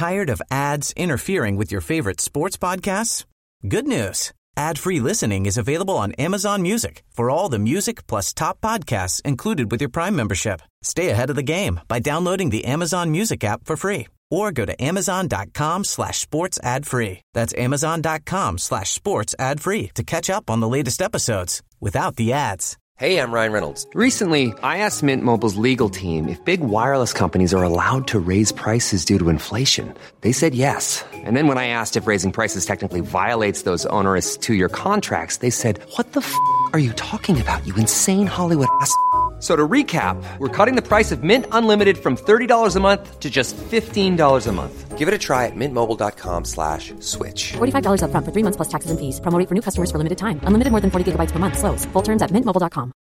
Tired of ads interfering with your favorite sports podcasts? Good news. Ad-free listening is available on Amazon Music for all the music plus top podcasts included with your Prime membership. Stay ahead of the game by downloading the Amazon Music app for free or go to amazon.com/sports ad free. That's amazon.com/sports ad free to catch up on the latest episodes without the ads. Hey, I'm Ryan Reynolds. Recently, I asked Mint Mobile's legal team if big wireless companies are allowed to raise prices due to inflation. They said yes. And then when I asked if raising prices technically violates those onerous 2-year contracts, they said, "What the f*** are you talking about, you insane Hollywood ass?" So to recap, we're cutting the price of Mint Unlimited from $30 a month to just $15 a month. Give it a try at mintmobile.com/switch. $45 up front for 3 months plus taxes and fees. Promo rate for new customers for limited time. Unlimited more than 40 gigabytes per month. Slows full terms at mintmobile.com.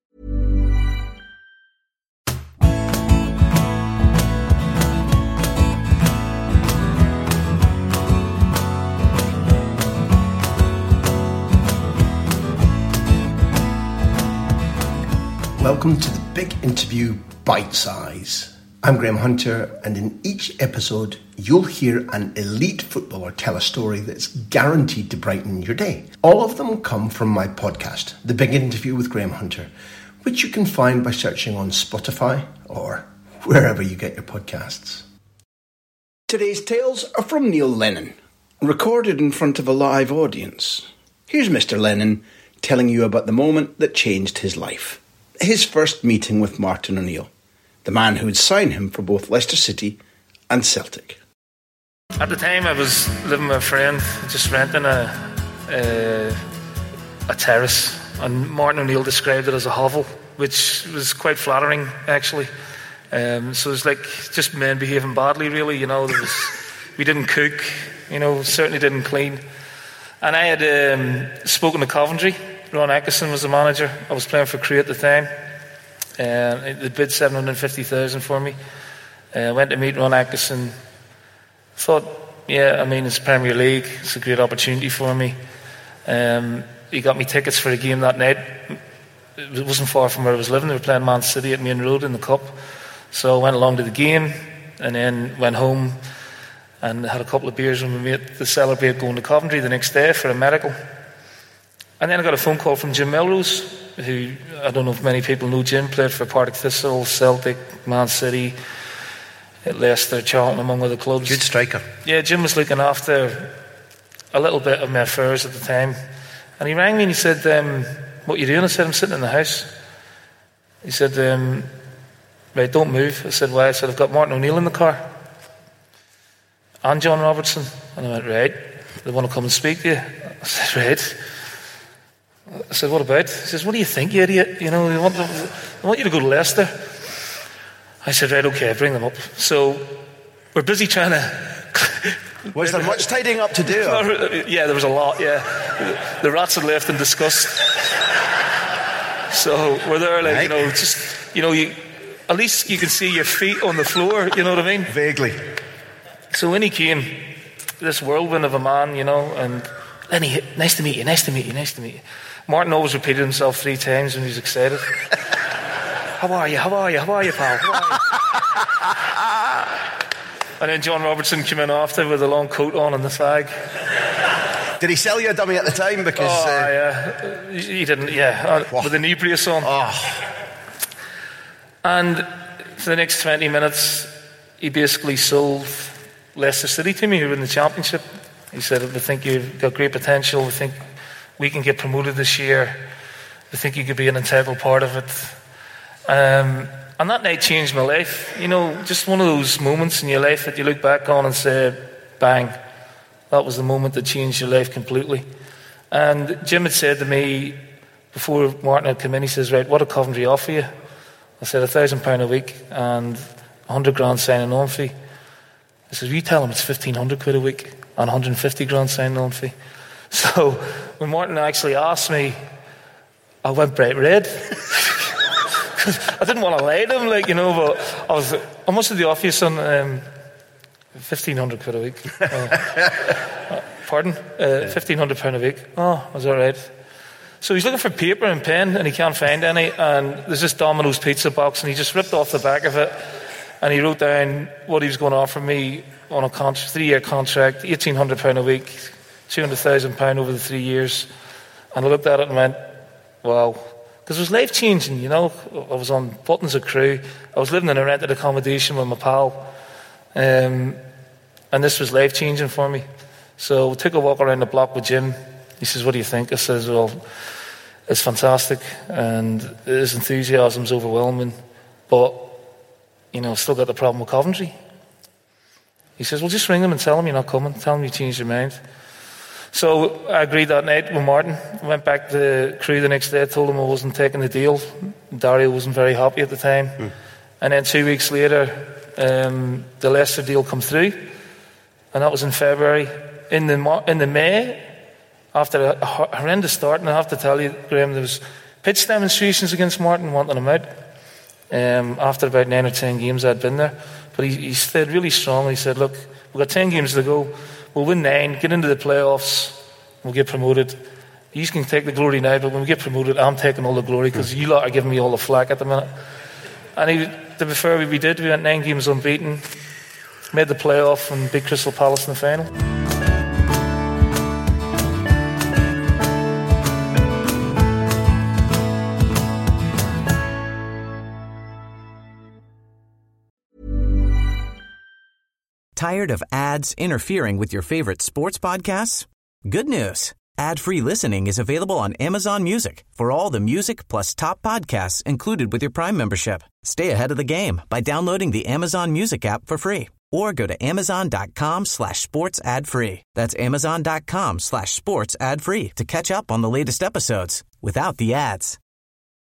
Welcome to the Big Interview Bite Size. I'm Graham Hunter, and in each episode, you'll hear an elite footballer tell a story that's guaranteed to brighten your day. All of them come from my podcast, The Big Interview with Graham Hunter, which you can find by searching on Spotify or wherever you get your podcasts. Today's tales are from Neil Lennon, recorded in front of a live audience. Here's Mr. Lennon telling you about the moment that changed his life. His first meeting with Martin O'Neill, the man who would sign him for both Leicester City and Celtic. At the time I was living with a friend, just renting a terrace, and Martin O'Neill described it as a hovel, which was quite flattering actually. So it was like just men behaving badly really, you know. We didn't cook, you know, certainly didn't clean. And I had spoken to Coventry. Ron Atkinson was the manager. I was playing for Crewe at the time. They bid 750,000 for me. Went to meet Ron Atkinson. Thought, yeah, I mean, it's Premier League. It's a great opportunity for me. He got me tickets for a game that night. It wasn't far from where I was living. They were playing Man City at Main Road in the Cup. So I went along to the game and then went home and had a couple of beers with my mate to celebrate going to Coventry the next day for a medical. And then I got a phone call from Jim Melrose, who, I don't know if many people know Jim, played for Partick Thistle, Celtic, Man City, Leicester, Charlton, among other clubs. Good striker. Yeah, Jim was looking after a little bit of my affairs at the time. And he rang me and he said, "What are you doing?" I said, "I'm sitting in the house." He said, "Right, don't move." I said, "Why?" I said, "I've got Martin O'Neill in the car. And John Robertson." And I went, "Right, they want to come and speak to you." I said, "Right." I said, "What about?" He says, "What do you think, you idiot? You know, I want you to go to Leicester." I said, "Right, okay, bring them up." So we're busy trying to... Was there much tidying up to do? Yeah, there was a lot, yeah. The rats had left in disgust. So we're there, like, you know, just, you know, at least you can see your feet on the floor, you know what I mean? Vaguely. So when he came, this whirlwind of a man, you know, and Lenny, nice to meet you, nice to meet you, nice to meet you. Martin always repeated himself 3 times when he was excited. How are you, how are you, how are you, pal? How are you? And then John Robertson came in after with a long coat on and the fag. Did he sell you a dummy at the time? Because yeah, he didn't, yeah, with a knee brace on. Oh. And for the next 20 minutes, he basically sold Leicester City to me, who were in the Championship. He said, "We think you've got great potential. We think we can get promoted this year. We think you could be an integral part of it." And that night changed my life. You know, just one of those moments in your life that you look back on and say, bang, that was the moment that changed your life completely. And Jim had said to me, before Martin had come in, he says, "Right, what did Coventry offer you?" I said, £1,000 a week and 100 grand signing on fee. He says, "You tell him it's 1,500 quid a week and 150 grand signing on fee." So when Martin actually asked me, I went bright red. I didn't want to lie to him, like, you know, but how much did they offer you, son? 1,500 quid a week. Pardon? £1,500 a week. Oh, was that right? So he's looking for paper and pen and he can't find any, and there's this Domino's pizza box and he just ripped off the back of it and he wrote down what he was going to offer me on a 3-year contract, £1,800 a week, £200,000 over the 3 years. And I looked at it and went, wow. Because it was life-changing, you know. I was on Buttons of Crew. I was living in a rented accommodation with my pal. And this was life-changing for me. So we took a walk around the block with Jim. He says, what do you think? I says, well, it's fantastic. And his enthusiasm's overwhelming. But, you know, I've still got the problem with Coventry. He says, well, just ring him and tell him you're not coming. Tell him you changed your mind. So I agreed that night with Martin. Went back to the Crew the next day, told him I wasn't taking the deal. Dario wasn't very happy at the time. And then 2 weeks later, the Leicester deal come through. And that was in February. In the May, after a horrendous start, and I have to tell you, Graham, there was pitch demonstrations against Martin wanting him out. After about 9 or 10 games I'd been there. But he stayed really strong. He said, look, we've got 10 games to go. We'll win 9, get into the playoffs, we'll get promoted. You can take the glory now, but when we get promoted, I'm taking all the glory because you lot are giving me all the flack at the minute. And to be fair, we did. We went 9 games unbeaten, made the playoff and beat Crystal Palace in the final. Tired of ads interfering with your favorite sports podcasts? Good news. Ad-free listening is available on Amazon Music for all the music plus top podcasts included with your Prime membership. Stay ahead of the game by downloading the Amazon Music app for free or go to amazon.com/sports ad free. That's amazon.com/sports ad free to catch up on the latest episodes without the ads.